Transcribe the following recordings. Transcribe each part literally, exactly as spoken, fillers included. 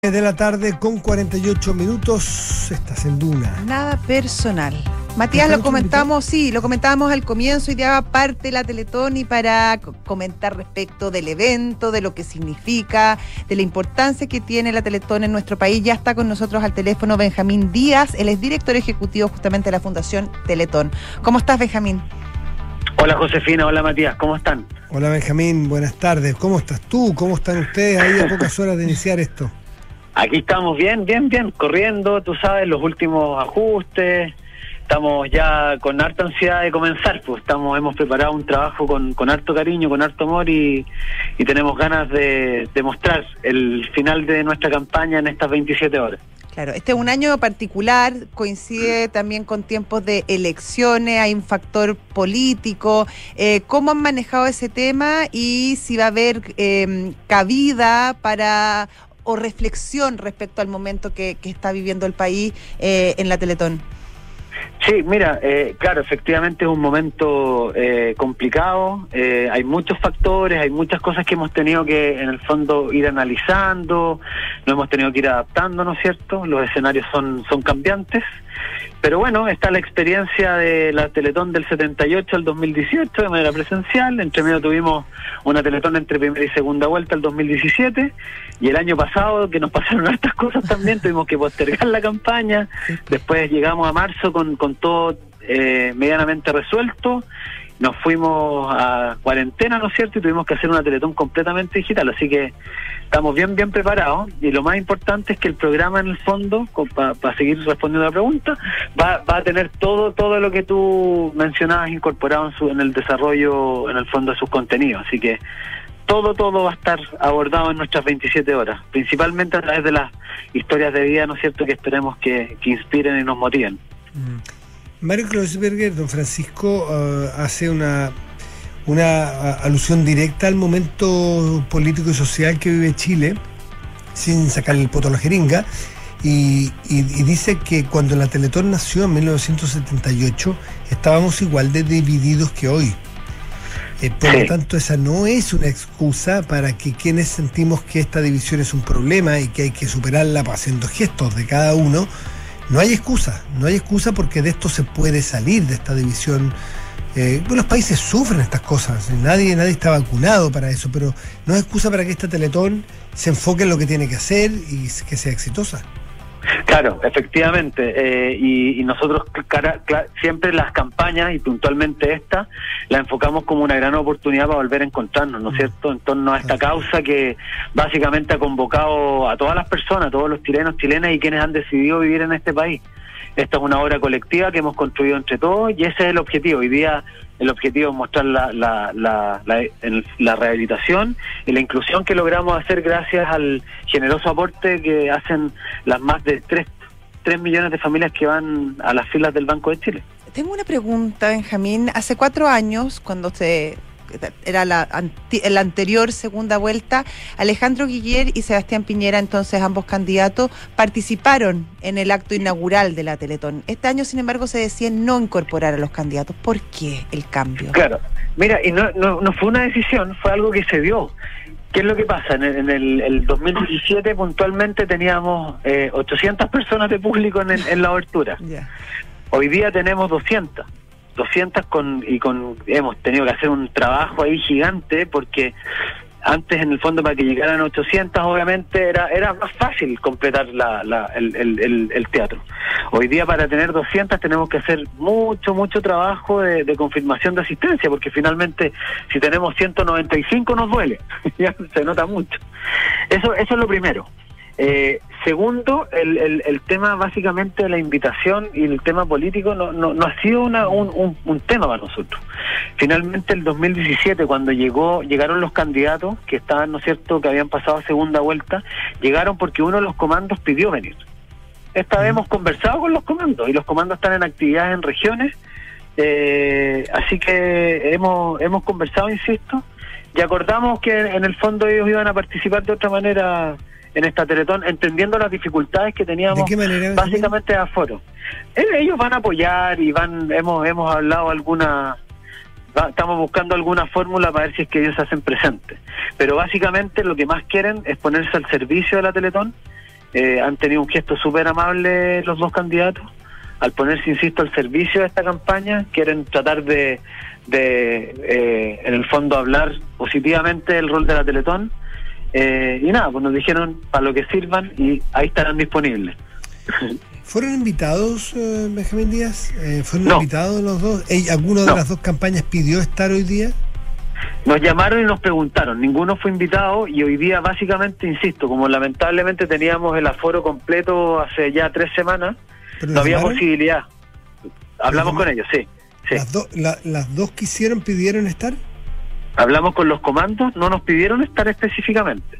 De la tarde con cuarenta y ocho minutos, estás en Duna. Nada personal. Matías, lo comentamos, sí, lo comentábamos al comienzo y ya parte de la Teletón y para comentar respecto del evento, de lo que significa, de la importancia que tiene la Teletón en nuestro país. Ya está con nosotros al teléfono Benjamín Díaz, él es director ejecutivo justamente de la Fundación Teletón. ¿Cómo estás, Benjamín? Hola, Josefina, hola, Matías, ¿cómo están? Hola, Benjamín, buenas tardes. ¿Cómo estás tú? ¿Cómo están ustedes ahí a pocas horas de iniciar esto? Aquí estamos bien, bien, bien, corriendo, tú sabes, los últimos ajustes, estamos ya con harta ansiedad de comenzar, pues estamos, hemos preparado un trabajo con, con harto cariño, con harto amor y, y tenemos ganas de, de mostrar el final de nuestra campaña en estas veintisiete horas. Claro, este es un año particular, coincide también con tiempos de elecciones, hay un factor político. Eh, ¿Cómo han manejado ese tema y si va a haber eh, cabida para o reflexión respecto al momento que, que está viviendo el país eh, en la Teletón? Sí, mira, eh, claro, efectivamente es un momento eh, complicado, eh, hay muchos factores, hay muchas cosas que hemos tenido que en el fondo ir analizando, nos hemos tenido que ir adaptando, ¿no es cierto? Los escenarios son, son cambiantes, pero bueno, está la experiencia de la Teletón del setenta y ocho al dos mil dieciocho de manera presencial, entre medio tuvimos una Teletón entre primera y segunda vuelta el dos mil diecisiete, y el año pasado, que nos pasaron estas cosas también, tuvimos que postergar la campaña, después llegamos a marzo con, con todo eh, medianamente resuelto, nos fuimos a cuarentena, ¿no es cierto?, y tuvimos que hacer una Teletón completamente digital, así que estamos bien, bien preparados, y lo más importante es que el programa en el fondo, para pa seguir respondiendo a la pregunta, va, va a tener todo todo lo que tú mencionabas incorporado en, su, en el desarrollo, en el fondo de sus contenidos, así que todo, todo va a estar abordado en nuestras veintisiete horas, principalmente a través de las historias de vida, ¿no es cierto?, que esperemos que, que inspiren y nos motiven. Mm. Mario Kreuzberger, don Francisco, uh, hace una... una alusión directa al momento político y social que vive Chile, sin sacarle el poto a la jeringa, y, y, y dice que cuando la Teletón nació en mil novecientos setenta y ocho estábamos igual de divididos que hoy. Eh, por lo tanto, esa no es una excusa para que quienes sentimos que esta división es un problema y que hay que superarla haciendo gestos de cada uno. No hay excusa, no hay excusa porque de esto se puede salir, de esta división. Eh, los países sufren estas cosas, nadie, nadie está vacunado para eso, pero no es excusa para que esta Teletón se enfoque en lo que tiene que hacer y que sea exitosa. Claro, efectivamente, eh, y, y nosotros cara, clara, siempre las campañas, y puntualmente esta, la enfocamos como una gran oportunidad para volver a encontrarnos, ¿no es cierto?, en torno a esta causa que básicamente ha convocado a todas las personas, a todos los chilenos, chilenas y quienes han decidido vivir en este país. Esta es una obra colectiva que hemos construido entre todos y ese es el objetivo. Hoy día el objetivo es mostrar la, la, la, la, la rehabilitación y la inclusión que logramos hacer gracias al generoso aporte que hacen las más de tres millones de familias que van a las filas del Banco de Chile. Tengo una pregunta, Benjamín. Hace cuatro años, cuando se... era la, anti, la anterior segunda vuelta, Alejandro Guiller y Sebastián Piñera, entonces ambos candidatos, participaron en el acto inaugural de la Teletón. Este año, sin embargo, se decide no incorporar a los candidatos. ¿Por qué el cambio? Claro, mira, y no, no, no fue una decisión, fue algo que se dio. ¿Qué es lo que pasa? En el, en el, el dos mil diecisiete puntualmente teníamos eh, ochocientas personas de público en, el, en la abertura. Yeah. Hoy día tenemos doscientas. doscientas con y con hemos tenido que hacer un trabajo ahí gigante porque antes en el fondo para que llegaran ochocientas obviamente era era más fácil completar la, la el, el, el, el teatro. Hoy día para tener doscientas tenemos que hacer mucho mucho trabajo de, de confirmación de asistencia porque finalmente si tenemos ciento noventa y cinco nos duele, ya se nota mucho. Eso eso es lo primero. Eh, segundo, el, el, el tema básicamente de la invitación y el tema político no, no, no ha sido una, un, un, un tema para nosotros. Finalmente el dos mil diecisiete cuando llegó llegaron los candidatos que estaban, ¿no es cierto?, que habían pasado a segunda vuelta, llegaron porque uno de los comandos pidió venir. Esta vez hemos conversado con los comandos y los comandos están en actividades en regiones, eh, así que hemos, hemos conversado, insisto, y acordamos que en el fondo ellos iban a participar de otra manera en esta Teletón, entendiendo las dificultades que teníamos. ¿De qué manera, básicamente de aforo. Ellos van a apoyar y van, hemos hemos hablado alguna, estamos buscando alguna fórmula para ver si es que ellos se hacen presentes. Pero básicamente lo que más quieren es ponerse al servicio de la Teletón Eh, han tenido un gesto súper amable los dos candidatos, al ponerse, insisto, al servicio de esta campaña. Quieren tratar de, de eh, en el fondo, hablar positivamente del rol de la Teletón. Eh, y nada, pues nos dijeron para lo que sirvan y ahí estarán disponibles. ¿Fueron invitados, eh, Benjamín Díaz? Eh, ¿Fueron no. invitados los dos? ¿Ey, ¿Alguno de no. las dos campañas pidió estar hoy día? Nos llamaron y nos preguntaron, ninguno fue invitado, y hoy día básicamente, insisto, como lamentablemente teníamos el aforo completo hace ya tres semanas, no había llamaron? posibilidad. Hablamos con ellos, sí. sí. ¿Las, do, la, ¿Las dos quisieron, pidieron estar? Hablamos con los comandos, no nos pidieron estar específicamente.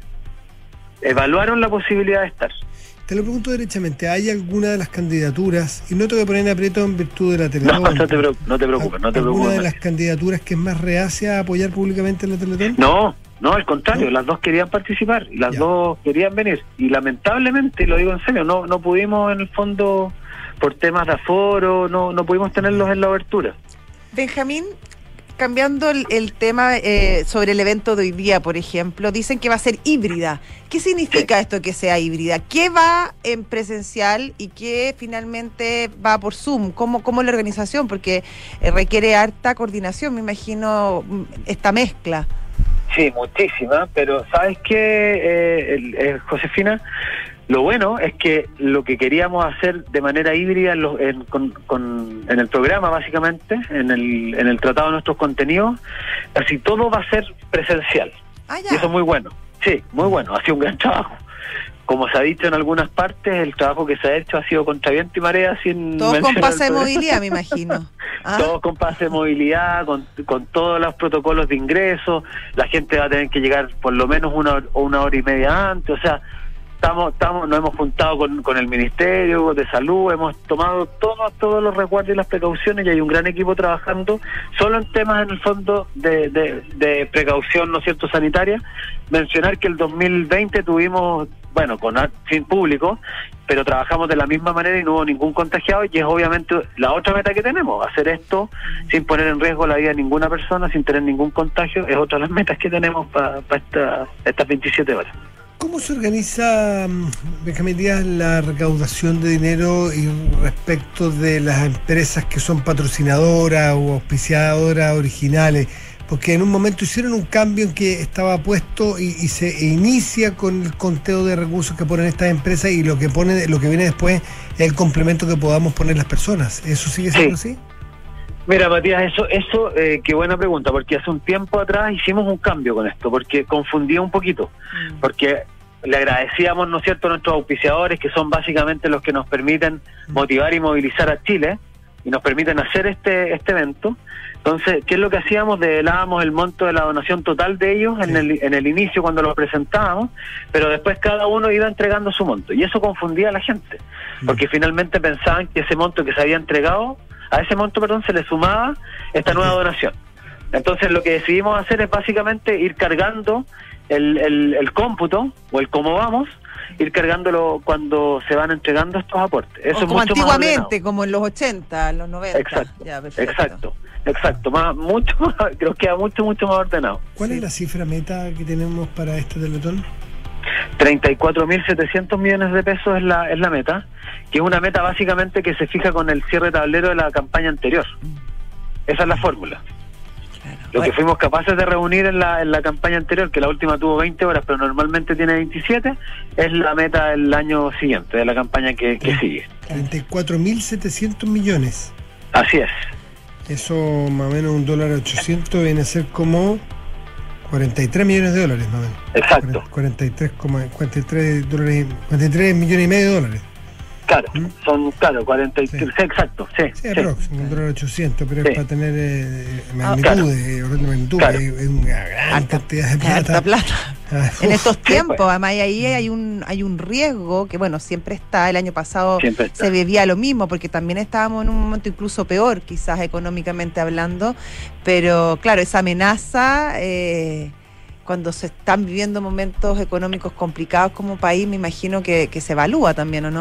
Evaluaron la posibilidad de estar. Te lo pregunto derechamente, ¿hay alguna de las candidaturas, y no te voy a poner en aprieto en virtud de la Teletón? No, no te, preocupes, no te preocupes, no te ¿Alguna preocupes. de las candidaturas que es más reacia a apoyar públicamente la Teletón? No, no, al contrario, ¿No? las dos querían participar, y las Ya. dos querían venir, y lamentablemente, y lo digo en serio, no no pudimos en el fondo, por temas de aforo, no no pudimos tenerlos en la abertura. Benjamín, cambiando el, el tema eh, sobre el evento de hoy día, por ejemplo, dicen que va a ser híbrida. ¿Qué significa esto que sea híbrida? ¿Qué va en presencial y qué finalmente va por Zoom? ¿Cómo, cómo la organización? Porque eh, requiere harta coordinación, me imagino, esta mezcla. Sí, muchísima, pero ¿sabes qué, eh, el, eh, Josefina? Lo bueno es que lo que queríamos hacer de manera híbrida en, los, en, con, con, en el programa, básicamente, en el, en el tratado de nuestros contenidos, casi todo va a ser presencial. Ah, ya. Y eso es muy bueno. Sí, muy bueno. Ha sido un gran trabajo. Como se ha dicho en algunas partes, el trabajo que se ha hecho ha sido contra viento y marea, sin Todos con mencionar pase de el- movilidad, me imagino. ¿Ah? Todos con pase de movilidad, con, con todos los protocolos de ingreso. La gente va a tener que llegar por lo menos una, hor- una hora y media antes. O sea, estamos, estamos, nos hemos juntado con, con el Ministerio de Salud, hemos tomado todos todos los resguardos y las precauciones, y hay un gran equipo trabajando solo en temas, en el fondo, de, de, de precaución, ¿no es cierto?, sanitaria. Mencionar que el dos mil veinte tuvimos, bueno, con sin público, pero trabajamos de la misma manera y no hubo ningún contagiado, y es obviamente la otra meta que tenemos, hacer esto sin poner en riesgo la vida de ninguna persona, sin tener ningún contagio, es otra de las metas que tenemos para pa esta, estas veintisiete horas. ¿Cómo se organiza, Benjamín Díaz, la recaudación de dinero y respecto de las empresas que son patrocinadoras o auspiciadoras originales? Porque en un momento hicieron un cambio en que estaba puesto y, y se inicia con el conteo de recursos que ponen estas empresas, y lo que pone, lo que viene después es el complemento que podamos poner las personas. ¿Eso sigue siendo Sí. así? Mira, Matías, eso, eso eh, qué buena pregunta, porque hace un tiempo atrás hicimos un cambio con esto, porque confundía un poquito, Mm. porque le agradecíamos, ¿no es cierto?, a nuestros auspiciadores, que son básicamente los que nos permiten motivar y movilizar a Chile, y nos permiten hacer este este evento. Entonces, ¿qué es lo que hacíamos? Develábamos el monto de la donación total de ellos en, Sí. el, en el inicio cuando lo presentábamos, pero después cada uno iba entregando su monto, y eso confundía a la gente, porque finalmente pensaban que ese monto que se había entregado, a ese monto, perdón, se le sumaba esta nueva donación. Entonces, lo que decidimos hacer es básicamente ir cargando el, el, el cómputo, o el cómo vamos, ir cargándolo cuando se van entregando estos aportes. Eso O es como mucho más antiguamente, ordenado. como en los ochenta, en los noventa. Exacto, Ya, perfecto. exacto, exacto, más, mucho más, creo que queda mucho, mucho más ordenado. ¿Cuál Sí. es la cifra meta que tenemos para este Teletón? treinta y cuatro mil setecientos millones de pesos es la, es la meta, que es una meta básicamente que se fija con el cierre tablero de la campaña anterior. Esa es la fórmula. Claro. Lo que Bueno, fuimos capaces de reunir en la, en la campaña anterior, que la última tuvo veinte horas, pero normalmente tiene veintisiete, es la meta del año siguiente, de la campaña que, que sigue. treinta y cuatro mil setecientos millones. Así es. Eso, más o menos un dólar ochocientos, viene a ser como cuarenta y tres millones de dólares, más o menos. Exacto. cuarenta y tres, cuarenta y tres dólares, cuarenta y tres millones y medio de dólares. Claro, ¿Mm? son, claro, cuarenta y tres, Sí. exacto, sí. Sí, sí. aprox, un dólar ochocientos, pero Sí. es para tener eh, Ah, magnitudes, orden de magnitud, Claro. es, es una gran Harta- cantidad de plata. harta plata. Ah, En uf, estos sí, tiempos, pues. además, y ahí hay un hay un riesgo que, bueno, siempre está. El año pasado Siempre está. se vivía lo mismo, porque también estábamos en un momento incluso peor, quizás económicamente hablando, pero claro, esa amenaza, eh, cuando se están viviendo momentos económicos complicados como país, me imagino que, que se evalúa también, ¿o no?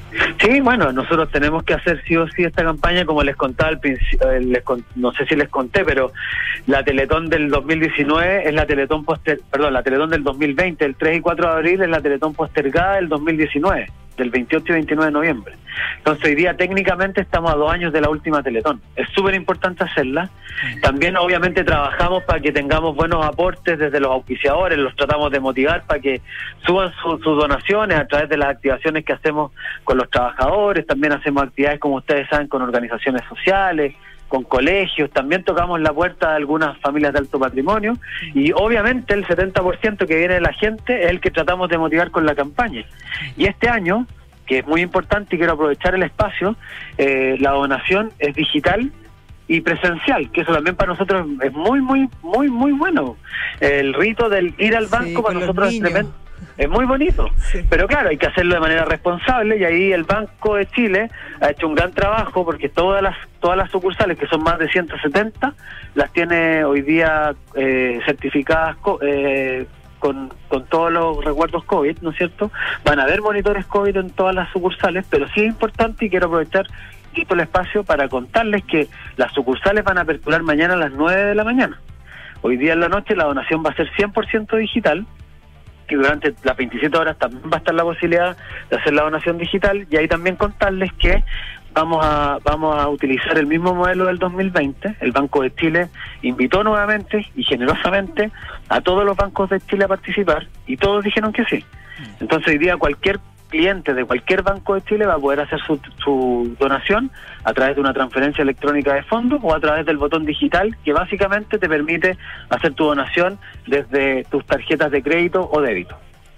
Sí, bueno, nosotros tenemos que hacer sí o sí esta campaña, como les contaba al principio, eh, les con, no sé si les conté, pero la Teletón del dos mil diecinueve es la Teletón poster, perdón, la Teletón del dos mil veinte, el tres y cuatro de abril es la Teletón postergada del dos mil diecinueve, del veintiocho y veintinueve de noviembre. Entonces hoy día técnicamente estamos a dos años de la última Teletón. Es súper importante hacerla. También obviamente trabajamos para que tengamos buenos aportes desde los auspiciadores, los tratamos de motivar para que suban su, sus donaciones a través de las activaciones que hacemos con los trabajadores. También hacemos actividades, como ustedes saben, con organizaciones sociales, con colegios. También tocamos la puerta de algunas familias de alto patrimonio, y obviamente el setenta por ciento que viene de la gente es el que tratamos de motivar con la campaña. Y este año, que es muy importante y quiero aprovechar el espacio, eh, la donación es digital y presencial, que eso también para nosotros es muy, muy, muy, muy bueno. El rito del ir al banco, sí, para nosotros es tremendo. Es muy bonito, sí. Pero claro, hay que hacerlo de manera responsable, y ahí el Banco de Chile ha hecho un gran trabajo, porque todas las todas las sucursales, que son más de ciento setenta, las tiene hoy día eh, certificadas eh, con, con todos los resguardos COVID, ¿no es cierto? Van a haber monitores COVID en todas las sucursales, pero sí es importante, y quiero aprovechar el espacio para contarles que las sucursales van a aperturar mañana a las nueve de la mañana. Hoy día en la noche la donación va a ser cien por ciento digital, y durante las veintisiete horas también va a estar la posibilidad de hacer la donación digital, y ahí también contarles que vamos a vamos a utilizar el mismo modelo del dos mil veinte. El Banco de Chile invitó nuevamente y generosamente a todos los bancos de Chile a participar, y todos dijeron que sí. Entonces hoy día cualquier cliente de cualquier Banco de Chile va a poder hacer su, su donación a través de una transferencia electrónica de fondos, o a través del botón digital, que básicamente te permite hacer tu donación desde tus tarjetas de crédito o débito.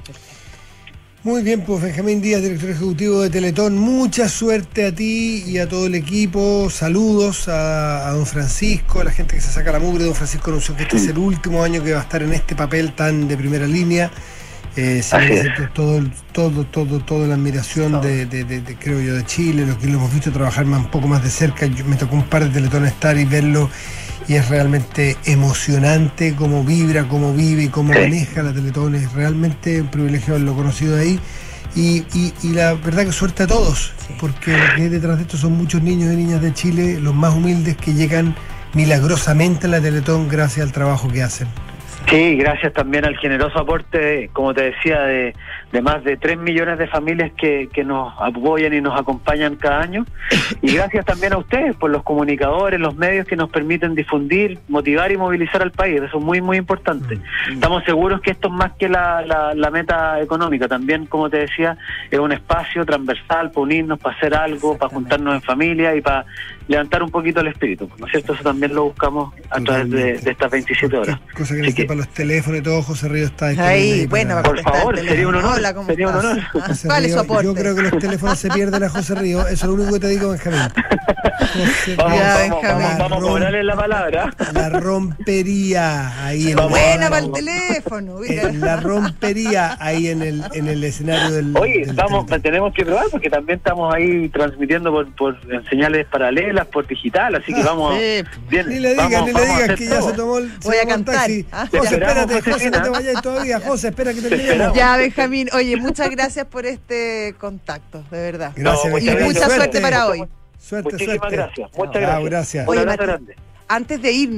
Muy bien, pues Benjamín Díaz, director ejecutivo de Teletón, mucha suerte a ti y a todo el equipo. Saludos a, a don Francisco, a la gente que se saca la mugre. Don Francisco anunció que este es el último año que va a estar en este papel tan de primera línea. Eh, se merece todo, todo, todo, toda la admiración de, de, de, de, creo yo, de Chile, lo que lo hemos visto trabajar más, un poco más de cerca. Yo, me tocó un par de Teletones estar y verlo, y es realmente emocionante cómo vibra, cómo vive y cómo sí. maneja la Teletón. Es realmente un privilegio haberlo conocido ahí, y, y, y la verdad que suerte a todos, sí. porque lo que hay detrás de esto son muchos niños y niñas de Chile, los más humildes, que llegan milagrosamente a la Teletón gracias al trabajo que hacen. Sí, gracias también al generoso aporte, como te decía, de, de más de tres millones de familias que, que nos apoyan y nos acompañan cada año. Y gracias también a ustedes por los comunicadores, los medios que nos permiten difundir, motivar y movilizar al país. Eso es muy, muy importante. Mm. Estamos seguros que esto es más que la, la, la meta económica. También, como te decía, es un espacio transversal para unirnos, para hacer algo, para juntarnos en familia y para levantar un poquito el espíritu, ¿no es cierto? Eso también lo buscamos a través de, de estas veintisiete horas. Cosa que necesita para los teléfonos y todo. José Río está disponible. Ahí, bueno, para... por favor, sería un honor. Hola, ¿cómo sería un honor. ¿Cuál es su aporte? Yo creo que los teléfonos se pierden a José Río. Eso es lo único que te digo, Benjamín. José, vamos, ya, vamos, Benjamín. vamos, vamos a cobrarle la palabra. La rompería ahí en Buena el, para el teléfono. En la rompería ahí en el en el escenario del. Oye, del vamos, tenemos que probar, porque también estamos ahí transmitiendo por, por en señales paralelas, por digital, así que vamos. Sí. Bien, ni le digas, vamos, ni le digas que todo. ya se tomó el. Voy a cantar. Ah, José, espérate, José, no te vayas todavía. José, espera que terminemos. Ya, Benjamín, oye, muchas gracias por este contacto, de verdad. Gracias, no, y mucha suerte, suerte para hoy. Suerte, Muchísimas suerte. gracias. Muchas Chao, gracias. gracias. Un Oye, abrazo Mati, grande. Antes de irnos,